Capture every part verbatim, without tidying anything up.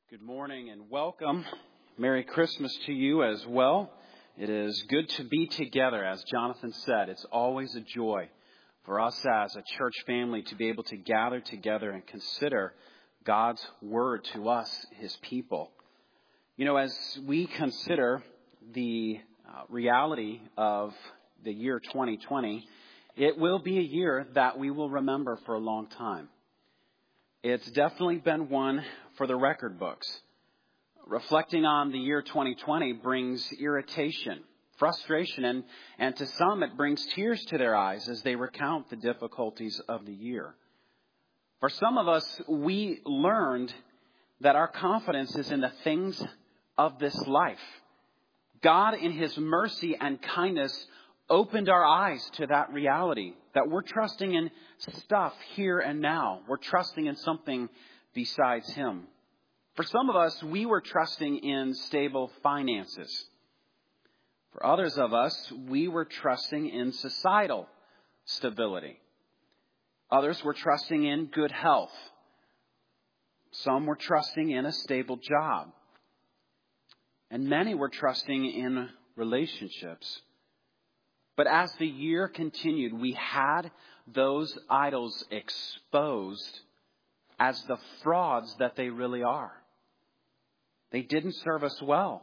Good morning and welcome. Merry Christmas to you as well. It is good to be together. As Jonathan said, it's always a joy for us as a church family to be able to gather together and consider God's word to us, his people. You know, as we consider the uh, reality of the year twenty twenty, it will be a year that we will remember for a long time. It's definitely been one for the record books. Reflecting on the year twenty twenty brings irritation, frustration, and, and to some it brings tears to their eyes as they recount the difficulties of the year. For some of us, we learned that our confidence is in the things of this life. God, in his mercy and kindness, opened our eyes to that reality, that we're trusting in stuff here and now. We're trusting in something besides him. For some of us, we were trusting in stable finances. For others of us, we were trusting in societal stability. Others were trusting in good health. Some were trusting in a stable job. And many were trusting in relationships. But as the year continued, we had those idols exposed as the frauds that they really are. They didn't serve us well.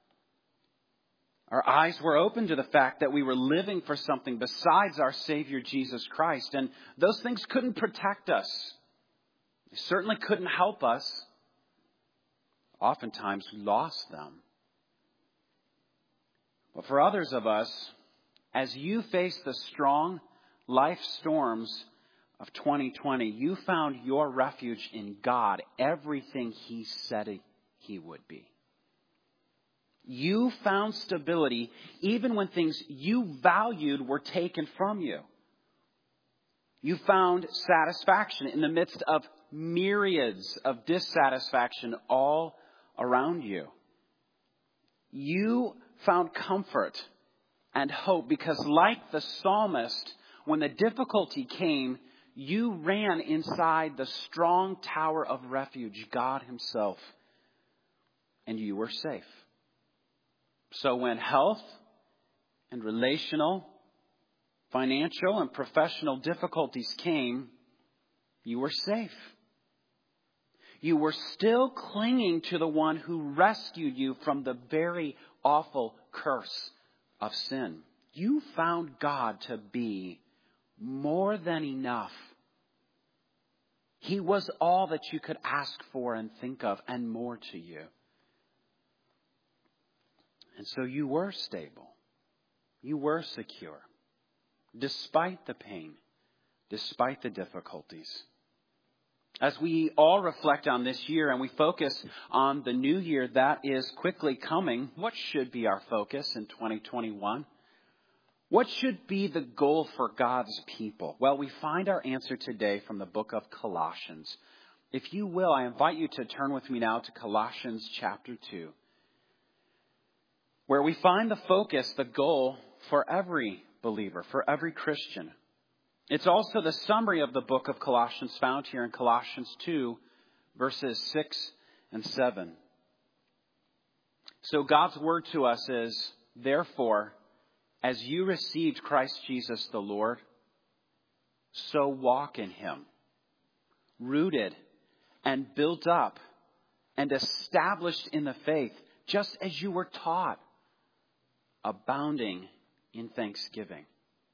Our eyes were open to the fact that we were living for something besides our Savior Jesus Christ, and those things couldn't protect us. They certainly couldn't help us. Oftentimes we lost them. But for others of us, as you face the strong life storms of twenty twenty, you found your refuge in God, everything he said he would be. You found stability even when things you valued were taken from you. You found satisfaction in the midst of myriads of dissatisfaction all around you. You found comfort and hope because, like the psalmist, when the difficulty came, you ran inside the strong tower of refuge, God himself, and you were safe. So when health and relational, financial, and professional difficulties came, you were safe. You were still clinging to the one who rescued you from the very awful curse of sin. You found God to be more than enough. He was all that you could ask for and think of, and more to you. And so you were stable. You were secure. Despite the pain, despite the difficulties. As we all reflect on this year and we focus on the new year that is quickly coming, what should be our focus in twenty twenty-one? What should be the goal for God's people? Well, we find our answer today from the book of Colossians. If you will, I invite you to turn with me now to Colossians chapter two, where we find the focus, the goal for every believer, for every Christian. It's also the summary of the book of Colossians found here in Colossians two, verses six and seven. So God's word to us is, therefore, as you received Christ Jesus the Lord, so walk in him, rooted and built up and established in the faith, just as you were taught, abounding in thanksgiving.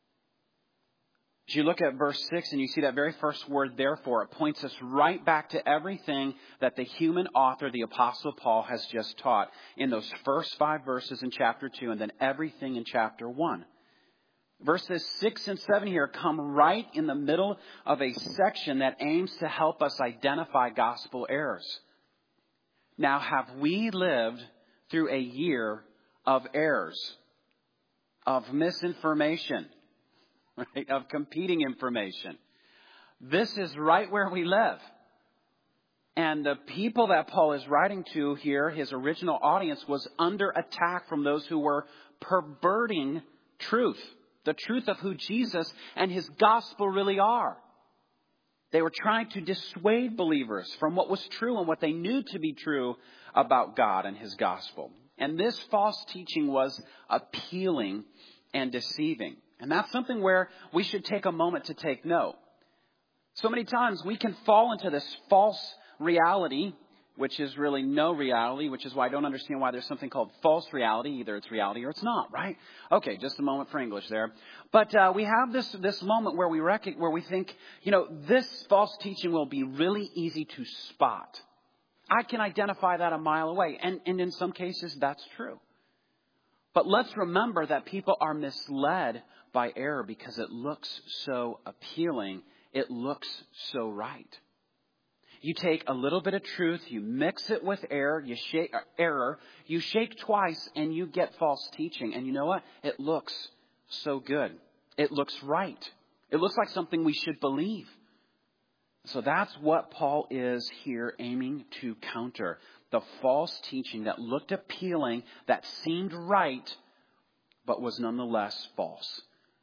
As you look at verse six and you see that very first word, therefore, it points us right back to everything that the human author, the Apostle Paul, has just taught in those first five verses in chapter two and then everything in chapter one. Verses six and seven here come right in the middle of a section that aims to help us identify gospel errors. Now, have we lived through a year of errors, of misinformation, right, of competing information? This is right where we live. And the people that Paul is writing to here, his original audience, was under attack from those who were perverting truth, the truth of who Jesus and his gospel really are. They were trying to dissuade believers from what was true and what they knew to be true about God and his gospel. And this false teaching was appealing and deceiving. And that's something where we should take a moment to take note. So many times we can fall into this false reality, which is really no reality, which is why I don't understand why there's something called false reality. Either it's reality or it's not, right? Okay, just a moment for English there. But uh, we have this this moment where we rec- where we think, you know, this false teaching will be really easy to spot. I can identify that a mile away. And, and in some cases, that's true. But let's remember that people are misled by error because it looks so appealing. It looks so right. You take a little bit of truth, you mix it with error, you shake error, you shake twice, and you get false teaching. And you know what? It looks so good. It looks right. It looks like something we should believe. So that's what Paul is here aiming to counter. The false teaching that looked appealing, that seemed right, but was nonetheless false.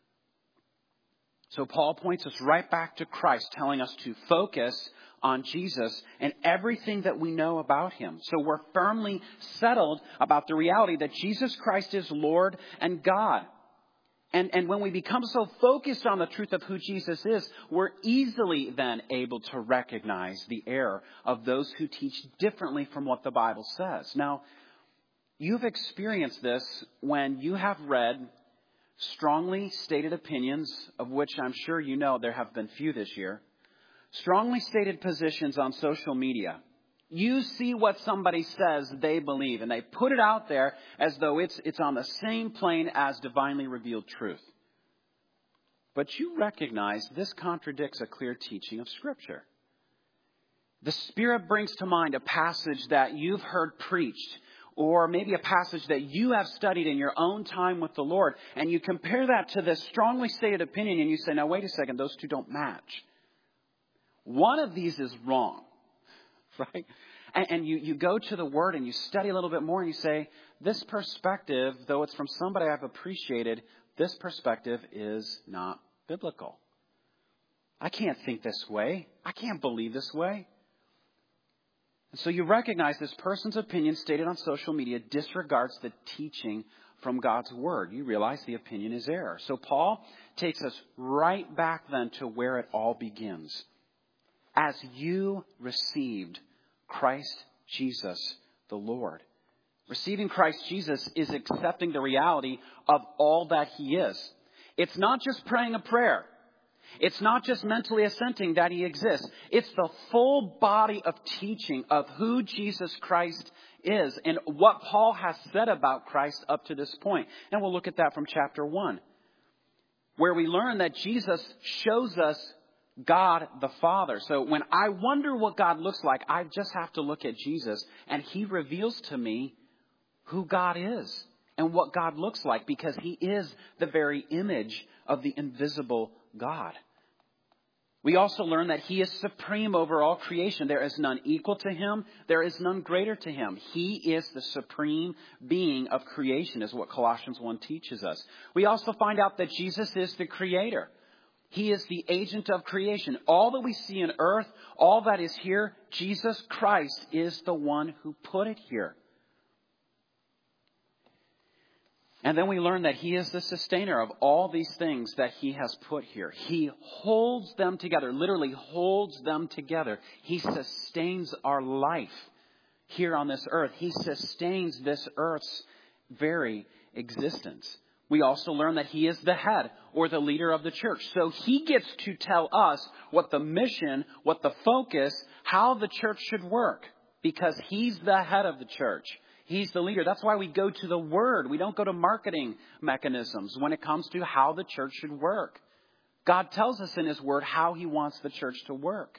So Paul points us right back to Christ, telling us to focus on Jesus and everything that we know about him. So we're firmly settled about the reality that Jesus Christ is Lord and God. And, and when we become so focused on the truth of who Jesus is, we're easily then able to recognize the error of those who teach differently from what the Bible says. Now, you've experienced this when you have read strongly stated opinions, of which I'm sure you know there have been few this year. Strongly stated positions on social media. You see what somebody says they believe, and they put it out there as though it's it's on the same plane as divinely revealed truth. But you recognize this contradicts a clear teaching of Scripture. The Spirit brings to mind a passage that you've heard preached, or maybe a passage that you have studied in your own time with the Lord, and you compare that to this strongly stated opinion, and you say, now wait a second, those two don't match. One of these is wrong, right? And, and you, you go to the Word and you study a little bit more and you say, this perspective, though it's from somebody I've appreciated, this perspective is not biblical. I can't think this way. I can't believe this way. And so you recognize this person's opinion stated on social media disregards the teaching from God's Word. You realize the opinion is error. So Paul takes us right back then to where it all begins. As you received Christ Jesus the Lord. Receiving Christ Jesus is accepting the reality of all that he is. It's not just praying a prayer. It's not just mentally assenting that he exists. It's the full body of teaching of who Jesus Christ is and what Paul has said about Christ up to this point. And we'll look at that from chapter one, where we learn that Jesus shows us God the Father. So when I wonder what God looks like, I just have to look at Jesus, and he reveals to me who God is and what God looks like, because he is the very image of the invisible God. We also learn that he is supreme over all creation. There is none equal to him. There is none greater to him. He is the supreme being of creation, is what Colossians one teaches us. We also find out that Jesus is the creator. He is the agent of creation. All that we see in earth, all that is here, Jesus Christ is the one who put it here. And then we learn that he is the sustainer of all these things that he has put here. He holds them together, literally holds them together. He sustains our life here on this earth. He sustains this earth's very existence. We also learn that he is the head or the leader of the church. So he gets to tell us what the mission, what the focus, how the church should work, because he's the head of the church. He's the leader. That's why we go to the Word. We don't go to marketing mechanisms when it comes to how the church should work. God tells us in his Word how he wants the church to work.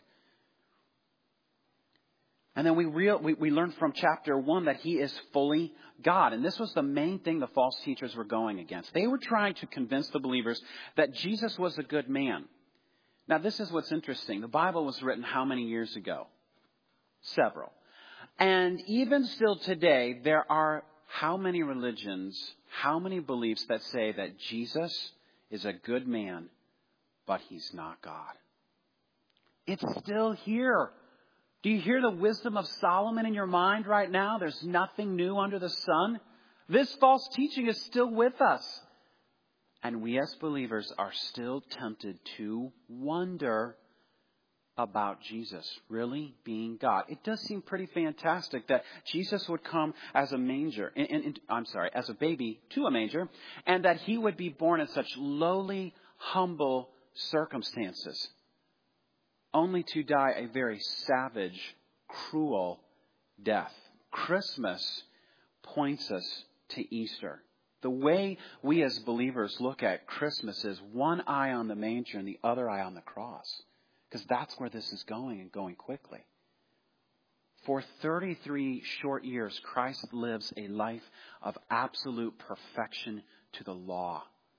And then we, real, we, we learn from chapter one that he is fully God. And this was the main thing the false teachers were going against. They were trying to convince the believers that Jesus was a good man. Now, this is what's interesting. The Bible was written how many years ago? Several. And even still today, there are how many religions, how many beliefs that say that Jesus is a good man, but he's not God? It's still here. Do you hear the wisdom of Solomon in your mind right now? There's nothing new under the sun. This false teaching is still with us. And we as believers are still tempted to wonder about Jesus really being God. It does seem pretty fantastic that Jesus would come as a manger, in, in, in, I'm sorry, as a baby to a manger, and that he would be born in such lowly, humble circumstances, only to die a very savage, cruel death. Christmas points us to Easter. The way we as believers look at Christmas is one eye on the manger and the other eye on the cross. Because that's where this is going, and going quickly. For thirty-three short years, Christ lives a life of absolute perfection to the law.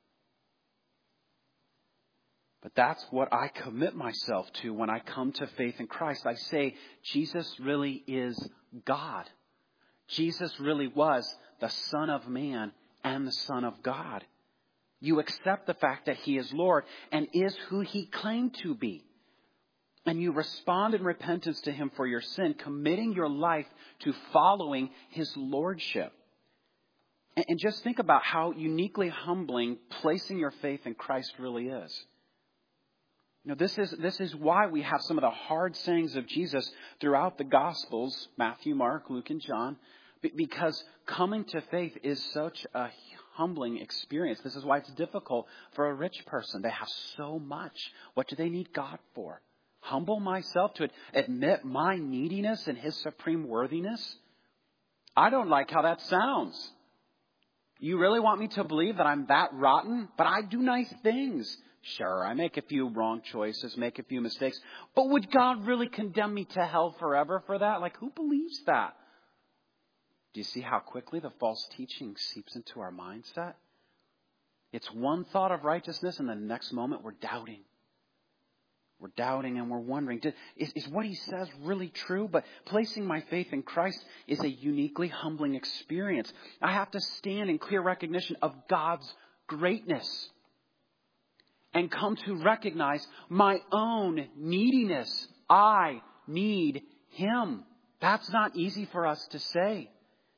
But that's what I commit myself to when I come to faith in Christ. I say, Jesus really is God. Jesus really was the Son of Man and the Son of God. You accept the fact that he is Lord and is who he claimed to be. And you respond in repentance to him for your sin, committing your life to following his lordship. And just think about how uniquely humbling placing your faith in Christ really is. You know, this is, this is why we have some of the hard sayings of Jesus throughout the Gospels, Matthew, Mark, Luke, and John, because coming to faith is such a humbling experience. This is why it's difficult for a rich person. They have so much. What do they need God for? Humble myself to admit my neediness and his supreme worthiness? I don't like how that sounds. You really want me to believe that I'm that rotten? But I do nice things. Sure, I make a few wrong choices, make a few mistakes. But would God really condemn me to hell forever for that? Like, who believes that? Do you see how quickly the false teaching seeps into our mindset? It's one thought of righteousness, and the next moment we're doubting. We're doubting and we're wondering, is, is what he says really true? But placing my faith in Christ is a uniquely humbling experience. I have to stand in clear recognition of God's greatness and come to recognize my own neediness. I need him. That's not easy for us to say.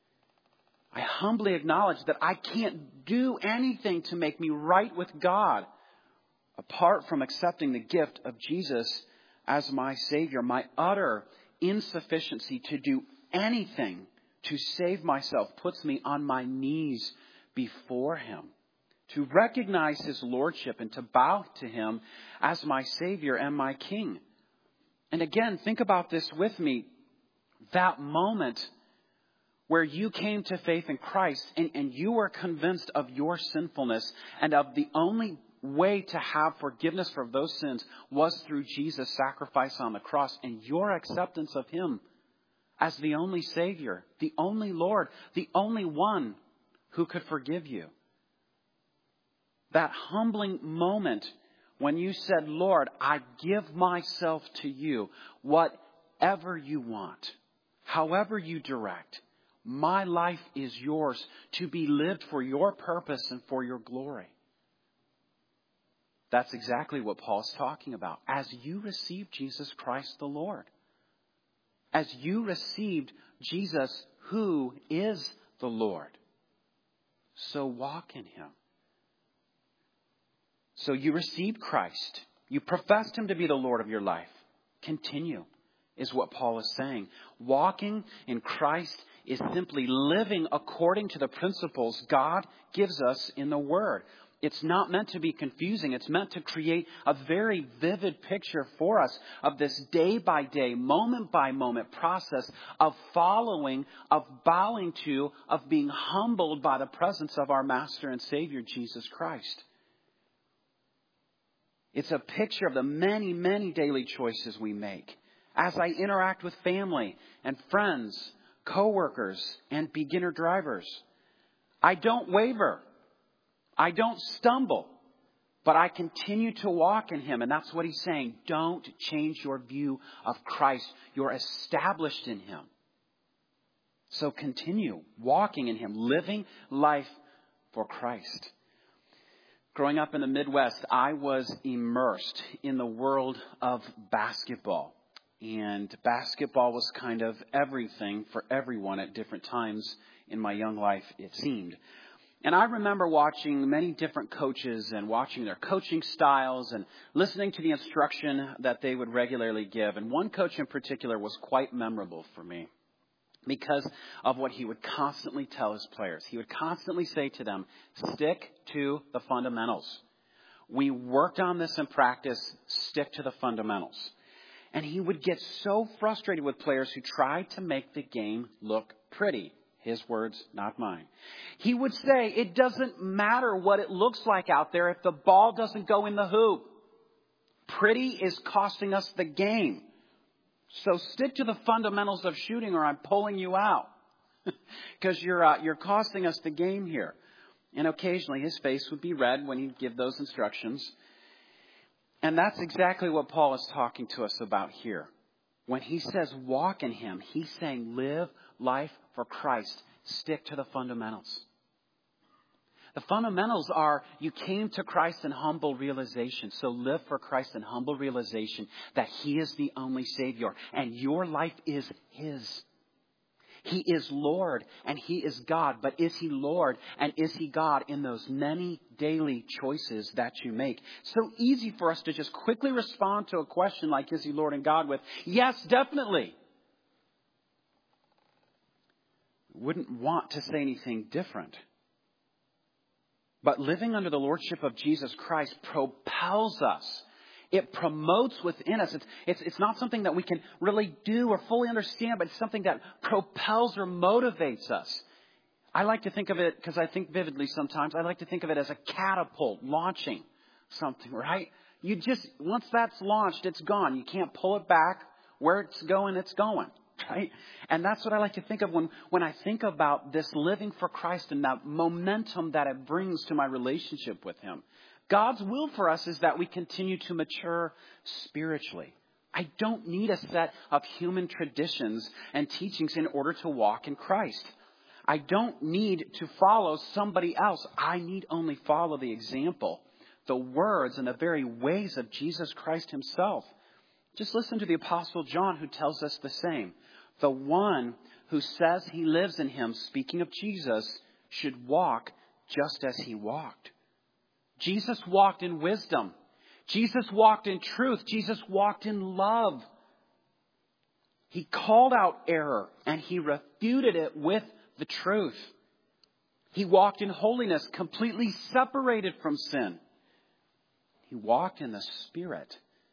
I humbly acknowledge that I can't do anything to make me right with God apart from accepting the gift of Jesus as my Savior. My utter insufficiency to do anything to save myself puts me on my knees before him. To recognize his lordship and to bow to him as my Savior and my King. And again, think about this with me. That moment where you came to faith in Christ and, and you were convinced of your sinfulness and of the only way to have forgiveness for those sins was through Jesus' sacrifice on the cross and your acceptance of him as the only Savior, the only Lord, the only one who could forgive you. That humbling moment when you said, Lord, I give myself to you, whatever you want, however you direct, my life is yours to be lived for your purpose and for your glory. That's exactly what Paul's talking about. As you received Jesus Christ the Lord, as you received Jesus who is the Lord, so walk in him. So you received Christ. You professed him to be the Lord of your life. Continue, is what Paul is saying. Walking in Christ is simply living according to the principles God gives us in the Word. It's not meant to be confusing. It's meant to create a very vivid picture for us of this day by day, moment by moment process of following, of bowing to, of being humbled by the presence of our Master and Savior, Jesus Christ. It's a picture of the many, many daily choices we make as I interact with family and friends, coworkers, and beginner drivers. I don't waver. I don't stumble, but I continue to walk in him. And that's what he's saying. Don't change your view of Christ. You're established in him. So continue walking in him, living life for Christ. Growing up in the Midwest, I was immersed in the world of basketball. And basketball was kind of everything for everyone at different times in my young life, it seemed. And I remember watching many different coaches and watching their coaching styles and listening to the instruction that they would regularly give. And one coach in particular was quite memorable for me because of what he would constantly tell his players. He would constantly say to them, stick to the fundamentals. We worked on this in practice, stick to the fundamentals. And he would get so frustrated with players who tried to make the game look pretty. His words, not mine. He would say, it doesn't matter what it looks like out there if the ball doesn't go in the hoop. Pretty is costing us the game. So stick to the fundamentals of shooting or I'm pulling you out. Because you're, uh, you're costing us the game here. And occasionally his face would be red when he'd give those instructions. And that's exactly what Paul is talking to us about here. When he says walk in him, he's saying live life for Christ. Stick to the fundamentals. The fundamentals are you came to Christ in humble realization. So live for Christ in humble realization that he is the only Savior and your life is his. He is Lord and he is God. But is he Lord and is he God in those many daily choices that you make? So easy for us to just quickly respond to a question like, is he Lord and God with, yes, definitely. Wouldn't want to say anything different. But living under the lordship of Jesus Christ propels us. It promotes within us. It's, it's, it's not something that we can really do or fully understand, but it's something that propels or motivates us. I like to think of it, because I think vividly sometimes, I like to think of it as a catapult launching something, right? You just, once that's launched, it's gone. You can't pull it back. Where it's going, it's going, right? And that's what I like to think of when, when I think about this living for Christ and that momentum that it brings to my relationship with him. God's will for us is that we continue to mature spiritually. I don't need a set of human traditions and teachings in order to walk in Christ. I don't need to follow somebody else. I need only follow the example, the words and the very ways of Jesus Christ himself. Just listen to the Apostle John who tells us the same. The one who says he lives in him, speaking of Jesus, should walk just as he walked. Jesus walked in wisdom. Jesus walked in truth. Jesus walked in love. He called out error and he refuted it with the truth. He walked in holiness, completely separated from sin. He walked in the Spirit.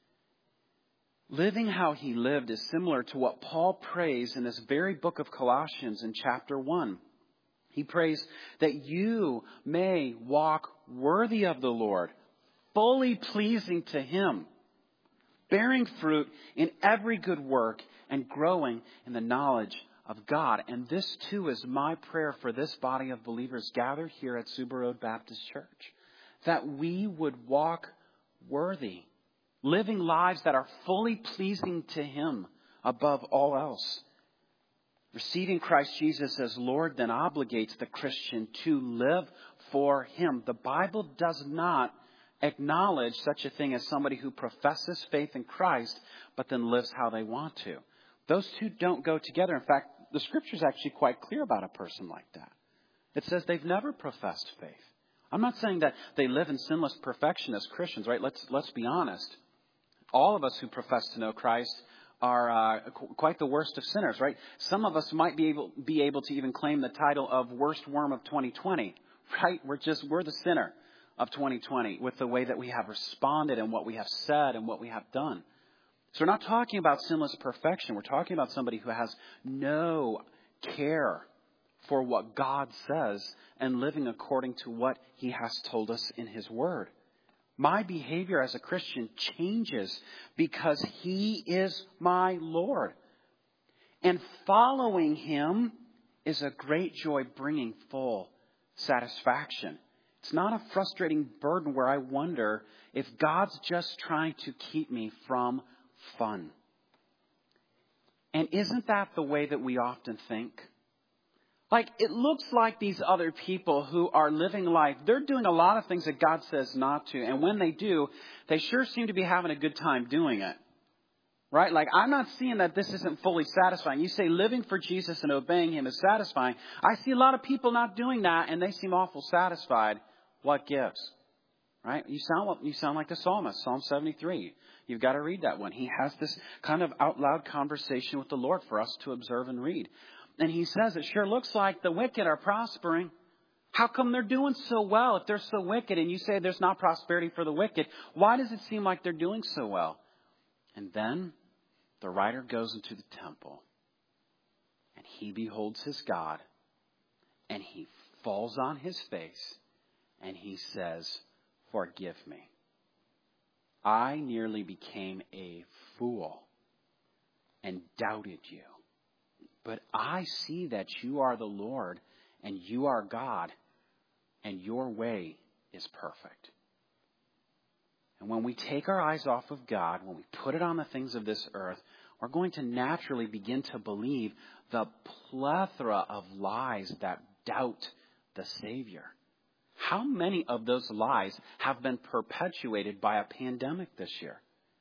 Living how he lived is similar to what Paul prays in this very book of Colossians in chapter one. He prays that you may walk worthy of the Lord, fully pleasing to him, bearing fruit in every good work and growing in the knowledge of God. And this too is my prayer for this body of believers gathered here at Suba Road Baptist Church, that we would walk worthy, living lives that are fully pleasing to him above all else. Receiving Christ Jesus as Lord then obligates the Christian to live for him. The Bible does not acknowledge such a thing as somebody who professes faith in Christ, but then lives how they want to. Those two don't go together. In fact, the Scripture is actually quite clear about a person like that. It says they've never professed faith. I'm not saying that they live in sinless perfection as Christians, right? Let's, let's be honest. All of us who profess to know Christ are uh, qu- quite the worst of sinners, right? Some of us might be able be able to even claim the title of worst worm of twenty twenty, right? We're just, we're the sinner of twenty twenty with the way that we have responded and what we have said and what we have done. So we're not talking about sinless perfection. We're talking about somebody who has no care for what God says and living according to what he has told us in his word. My behavior as a Christian changes because he is my Lord. And following him is a great joy, bringing full satisfaction. It's not a frustrating burden where I wonder if God's just trying to keep me from fun. And isn't that the way that we often think? Like, it looks like these other people who are living life, they're doing a lot of things that God says not to. And when they do, they sure seem to be having a good time doing it. Right? Like, I'm not seeing that this isn't fully satisfying. You say living for Jesus and obeying Him is satisfying. I see a lot of people not doing that, and they seem awful satisfied. What gives? Right? You sound, you sound like the psalmist, Psalm seventy-three. You've got to read that one. He has this kind of out loud conversation with the Lord for us to observe and read. And he says, it sure looks like the wicked are prospering. How come they're doing so well if they're so wicked? And you say there's not prosperity for the wicked. Why does it seem like they're doing so well? And then the writer goes into the temple. And he beholds his God. And he falls on his face. And he says, forgive me. I nearly became a fool and doubted you. But I see that you are the Lord and you are God and your way is perfect. And when we take our eyes off of God, when we put it on the things of this earth, we're going to naturally begin to believe the plethora of lies that doubt the Savior. How many of those lies have been perpetuated by a pandemic this year?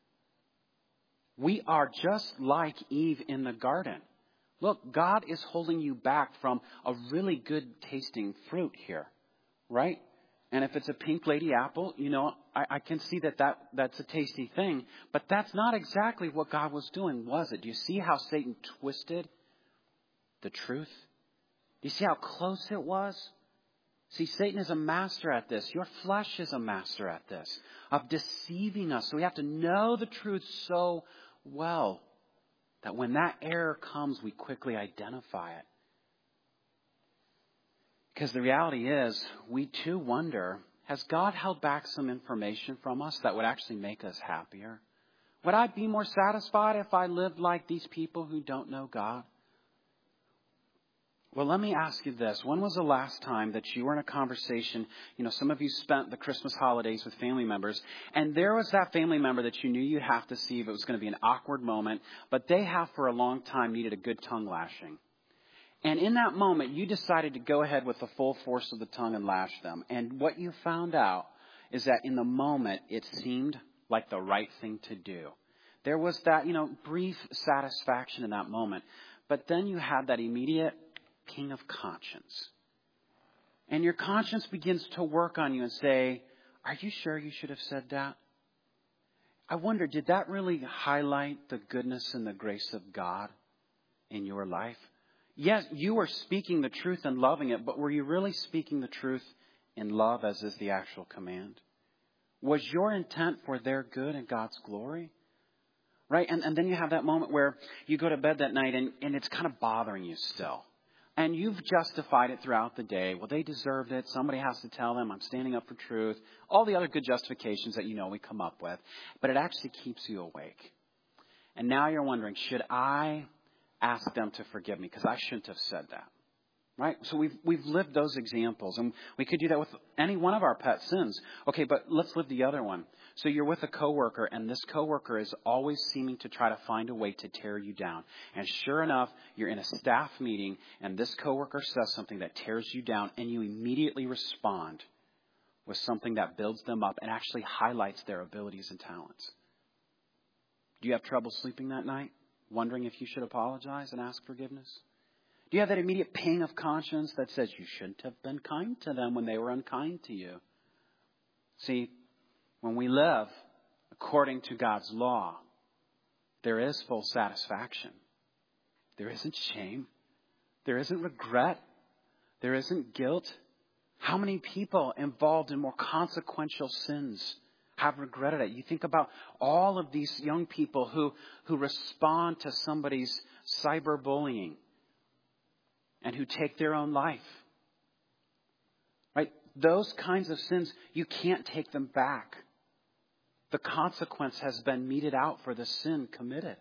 We are just like Eve in the garden. Look, God is holding you back from a really good tasting fruit here, right? And if it's a pink lady apple, you know, I, I can see that, that that's a tasty thing. But that's not exactly what God was doing, was it? Do you see how Satan twisted the truth? Do you see how close it was? See, Satan is a master at this. Your flesh is a master at this, of deceiving us. So we have to know the truth so well that when that error comes, we quickly identify it. Because the reality is, we too wonder, has God held back some information from us that would actually make us happier? Would I be more satisfied if I lived like these people who don't know God? Well, let me ask you this. When was the last time that you were in a conversation, you know, some of you spent the Christmas holidays with family members, and there was that family member that you knew you'd have to see if it was going to be an awkward moment, but they have for a long time needed a good tongue lashing. And in that moment, you decided to go ahead with the full force of the tongue and lash them. And what you found out is that in the moment, it seemed like the right thing to do. There was that, you know, brief satisfaction in that moment. But then you had that immediate ping of conscience. And your conscience begins to work on you and say, are you sure you should have said that? I wonder, did that really highlight the goodness and the grace of God in your life? Yes, you were speaking the truth and loving it, but were you really speaking the truth in love as is the actual command? Was your intent for their good and God's glory? Right? And, and then you have that moment where you go to bed that night and, and it's kind of bothering you still. And you've justified it throughout the day. Well, they deserved it. Somebody has to tell them I'm standing up for truth. All the other good justifications that you know we come up with. But it actually keeps you awake. And now you're wondering, should I ask them to forgive me? Because I shouldn't have said that. Right? So we've we've lived those examples. And we could do that with any one of our pet sins. Okay, but let's live the other one. So you're with a coworker, and this coworker is always seeming to try to find a way to tear you down. And sure enough, you're in a staff meeting, and this coworker says something that tears you down, and you immediately respond with something that builds them up and actually highlights their abilities and talents. Do you have trouble sleeping that night, wondering if you should apologize and ask forgiveness? Do you have that immediate pang of conscience that says you shouldn't have been kind to them when they were unkind to you? See, when we live according to God's law, there is full satisfaction. There isn't shame. There isn't regret. There isn't guilt. How many people involved in more consequential sins have regretted it? You think about all of these young people who, who respond to somebody's cyberbullying and who take their own life. Right? Those kinds of sins, you can't take them back. The consequence has been meted out for the sin committed.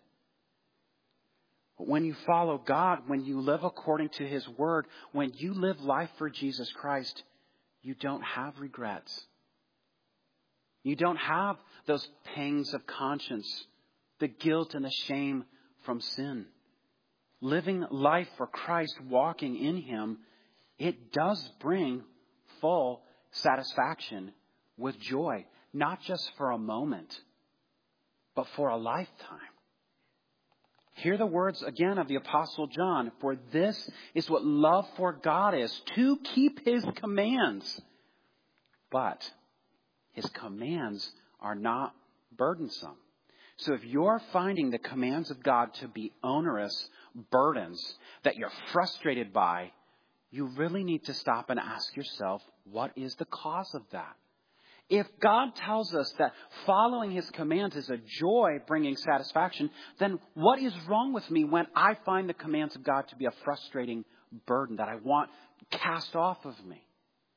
But when you follow God, when you live according to His Word, when you live life for Jesus Christ, you don't have regrets. You don't have those pangs of conscience, the guilt and the shame from sin. living life for Christ, walking in Him, it does bring full satisfaction with joy, not just for a moment, but for a lifetime. Hear the words again of the Apostle John. For this is what love for God is, to keep His commands. But His commands are not burdensome. So if you're finding the commands of God to be onerous burdens that you're frustrated by, you really need to stop and ask yourself, what is the cause of that? If God tells us that following His commands is a joy bringing satisfaction, then what is wrong with me when I find the commands of God to be a frustrating burden that I want cast off of me?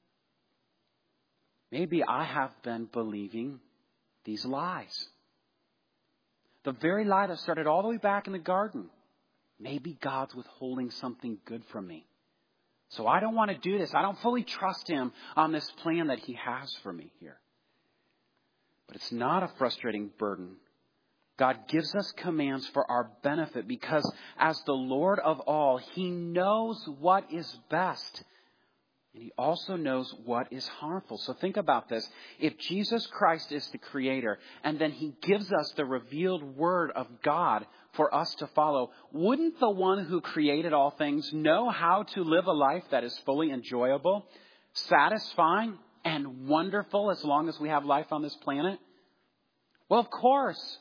Maybe I have been believing these lies. The very lie that started all the way back in the garden. Maybe God's withholding something good from me. So I don't want to do this. I don't fully trust Him on this plan that He has for me here. But it's not a frustrating burden. God gives us commands for our benefit because as the Lord of all, He knows what is best. And He also knows what is harmful. So think about this. If Jesus Christ is the Creator and then He gives us the revealed Word of God for us to follow, wouldn't the one who created all things know how to live a life that is fully enjoyable, satisfying, and wonderful as long as we have life on this planet? Well, of course.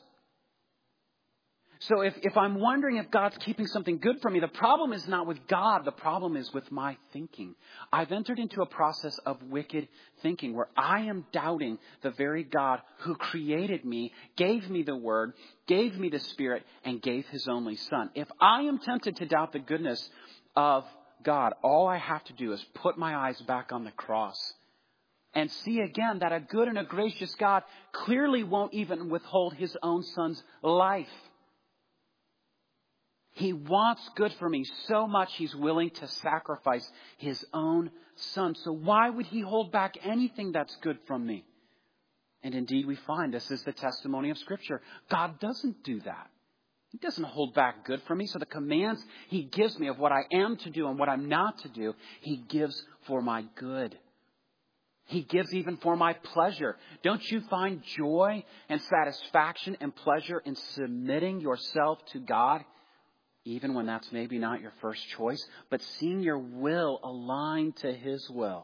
So if, if I'm wondering if God's keeping something good for me, the problem is not with God. The problem is with my thinking. I've entered into a process of wicked thinking where I am doubting the very God who created me, gave me the Word, gave me the Spirit, and gave His only Son. If I am tempted to doubt the goodness of God, all I have to do is put my eyes back on the cross and see again that a good and a gracious God clearly won't even withhold His own Son's life. He wants good for me so much He's willing to sacrifice His own Son. So why would He hold back anything that's good from me? And indeed we find this is the testimony of Scripture. God doesn't do that. He doesn't hold back good from me. So the commands He gives me of what I am to do and what I'm not to do, He gives for my good. He gives even for my pleasure. Don't you find joy and satisfaction and pleasure in submitting yourself to God? Even when that's maybe not your first choice, but seeing your will aligned to His will.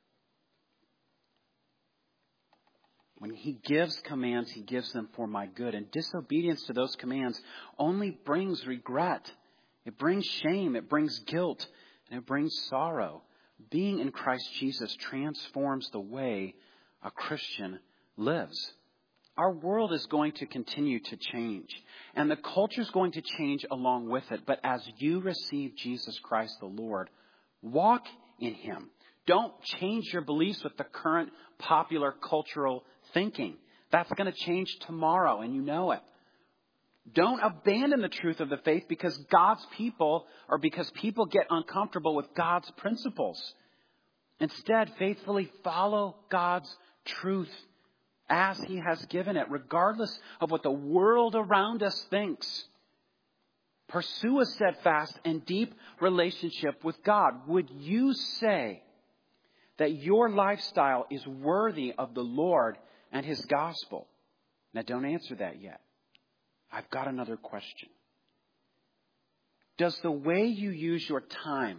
When He gives commands, He gives them for my good. And disobedience to those commands only brings regret. It brings shame. It brings guilt. And it brings sorrow. Being in Christ Jesus transforms the way a Christian lives. Our world is going to continue to change, and the culture is going to change along with it. But as you receive Jesus Christ the Lord, walk in Him. Don't change your beliefs with the current popular cultural thinking. That's going to change tomorrow, and you know it. Don't abandon the truth of the faith because God's people, or because people get uncomfortable with God's principles. Instead, faithfully follow God's truth as He has given it, regardless of what the world around us thinks. Pursue a steadfast and deep relationship with God. Would you say that your lifestyle is worthy of the Lord and His gospel? Now, don't answer that yet. I've got another question. Does the way you use your time,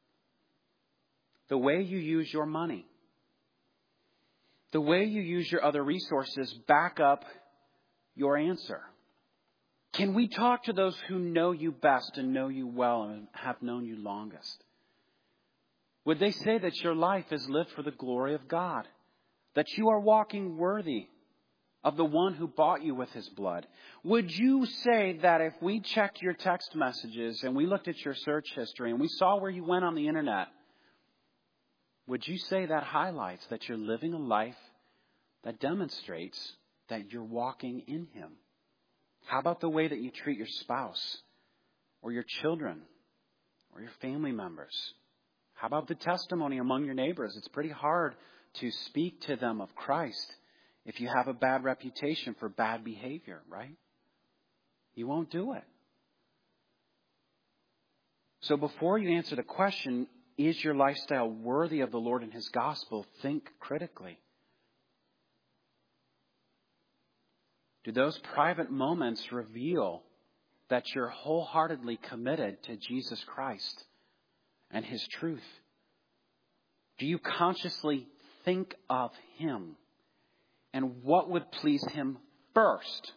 the way you use your money, the way you use your other resources back up your answer? Can we talk to those who know you best and know you well and have known you longest? Would they say that your life is lived for the glory of God? That you are walking worthy of the one who bought you with His blood? Would you say that if we checked your text messages and we looked at your search history and we saw where you went on the internet, would you say that highlights that you're living a life that demonstrates that you're walking in Him? How about the way that you treat your spouse or your children or your family members? How about the testimony among your neighbors? It's pretty hard to speak to them of Christ if you have a bad reputation for bad behavior, right? You won't do it. So before you answer the question, is your lifestyle worthy of the Lord and His gospel? Think critically. Do those private moments reveal that you're wholeheartedly committed to Jesus Christ and His truth? Do you consciously think of Him and what would please Him first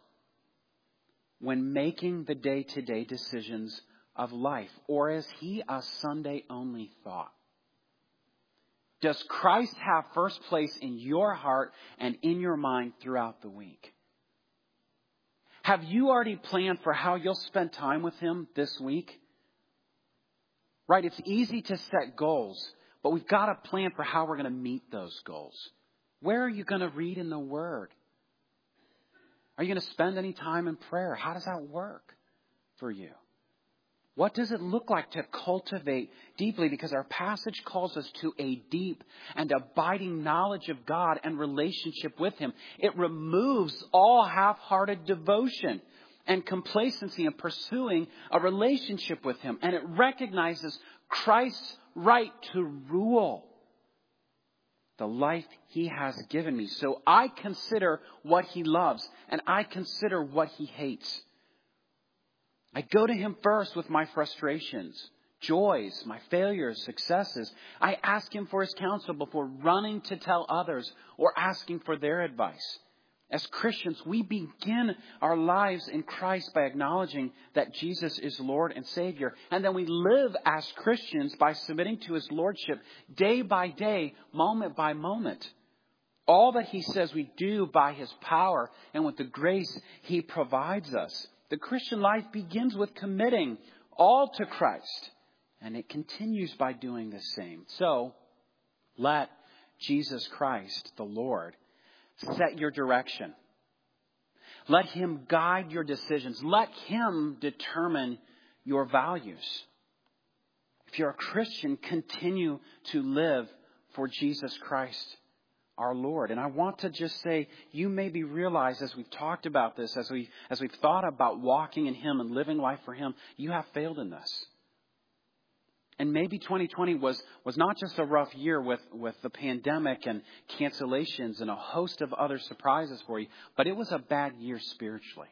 when making the day-to-day decisions of life? Or is He a Sunday-only thought? Does Christ have first place in your heart and in your mind throughout the week? Have you already planned for how you'll spend time with Him this week? Right, it's easy to set goals, but we've got to plan for how we're going to meet those goals. Where are you going to read in the Word? Are you going to spend any time in prayer? How does that work for you? What does it look like to cultivate deeply? Because our passage calls us to a deep and abiding knowledge of God and relationship with Him. It removes all half-hearted devotion and complacency in pursuing a relationship with Him. And it recognizes Christ's right to rule the life He has given me. So I consider what He loves and I consider what He hates. I go to Him first with my frustrations, joys, my failures, successes. I ask Him for His counsel before running to tell others or asking for their advice. As Christians, we begin our lives in Christ by acknowledging that Jesus is Lord and Savior. And then we live as Christians by submitting to His Lordship day by day, moment by moment. All that He says we do by His power and with the grace He provides us. The Christian life begins with committing all to Christ, and it continues by doing the same. So, let Jesus Christ, the Lord, set your direction. Let Him guide your decisions. Let Him determine your values. If you're a Christian, continue to live for Jesus Christ, our Lord. And I want to just say, you maybe realize as we've talked about this, as we as we've thought about walking in Him and living life for Him, you have failed in this. And maybe twenty twenty was, was not just a rough year with, with the pandemic and cancellations and a host of other surprises for you, but it was a bad year spiritually.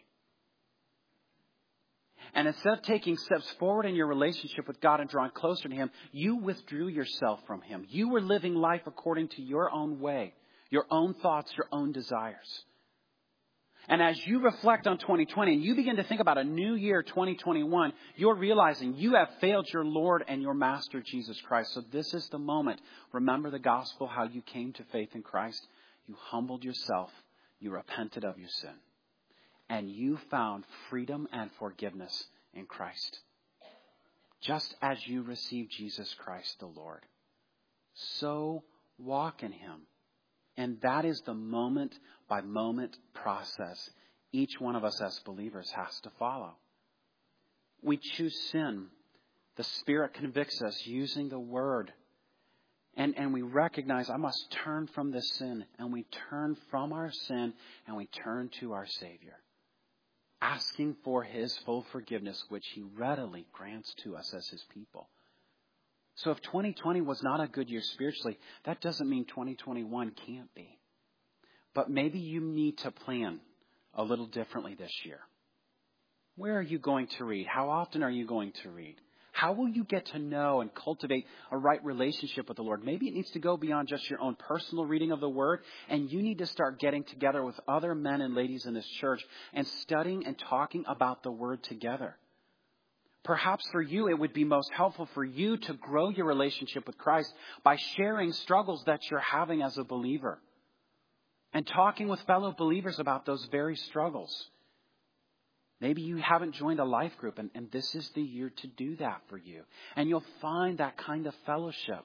And instead of taking steps forward in your relationship with God and drawing closer to Him, you withdrew yourself from Him. You were living life according to your own way, your own thoughts, your own desires. And as you reflect on twenty twenty and you begin to think about a new year, twenty twenty-one, you're realizing you have failed your Lord and your Master, Jesus Christ. So this is the moment. Remember the gospel, how you came to faith in Christ. You humbled yourself. You repented of your sin. And you found freedom and forgiveness in Christ. Just as you received Jesus Christ the Lord. So walk in Him. And that is the moment by moment process each one of us as believers has to follow. We choose sin. The Spirit convicts us using the Word. And, and we recognize I must turn from this sin. And we turn from our sin and we turn to our Savior. Asking for His full forgiveness, which He readily grants to us as His people. So if twenty twenty was not a good year spiritually, that doesn't mean twenty twenty-one can't be. But maybe you need to plan a little differently this year. Where are you going to read? How often are you going to read? How will you get to know and cultivate a right relationship with the Lord? Maybe it needs to go beyond just your own personal reading of the Word, and you need to start getting together with other men and ladies in this church and studying and talking about the Word together. Perhaps for you, it would be most helpful for you to grow your relationship with Christ by sharing struggles that you're having as a believer and talking with fellow believers about those very struggles. Maybe you haven't joined a life group, and, and this is the year to do that for you. And you'll find that kind of fellowship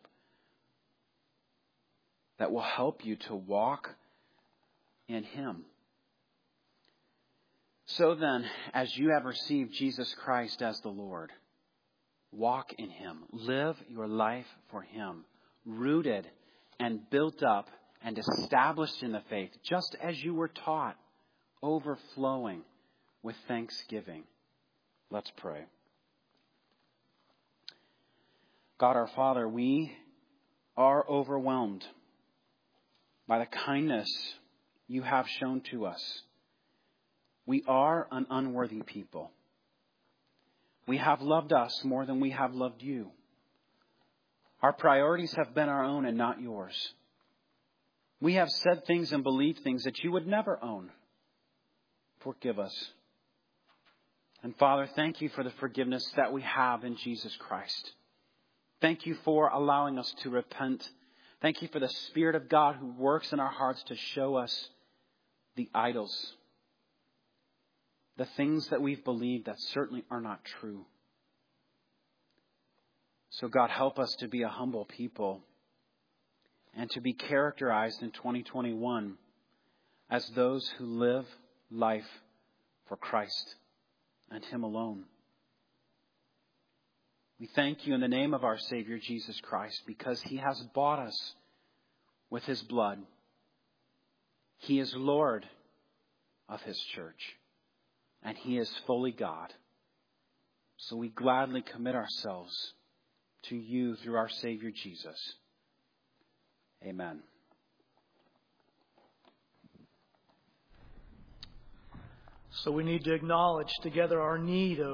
that will help you to walk in Him. So then, as you have received Jesus Christ as the Lord, walk in Him. Live your life for Him, rooted and built up and established in the faith, just as you were taught, overflowing with thanksgiving. Let's pray. God our Father, we are overwhelmed by the kindness you have shown to us. We are an unworthy people. We have loved us more than we have loved you. Our priorities have been our own and not yours. We have said things and believed things that you would never own. Forgive us. And Father, thank you for the forgiveness that we have in Jesus Christ. Thank you for allowing us to repent. Thank you for the Spirit of God who works in our hearts to show us the idols, the things that we've believed that certainly are not true. So God, help us to be a humble people and to be characterized in twenty twenty-one as those who live life for Christ and Him alone. We thank you in the name of our Savior Jesus Christ because He has bought us with His blood. He is Lord of His church and He is fully God. So we gladly commit ourselves to you through our Savior Jesus. Amen. So we need to acknowledge together our need of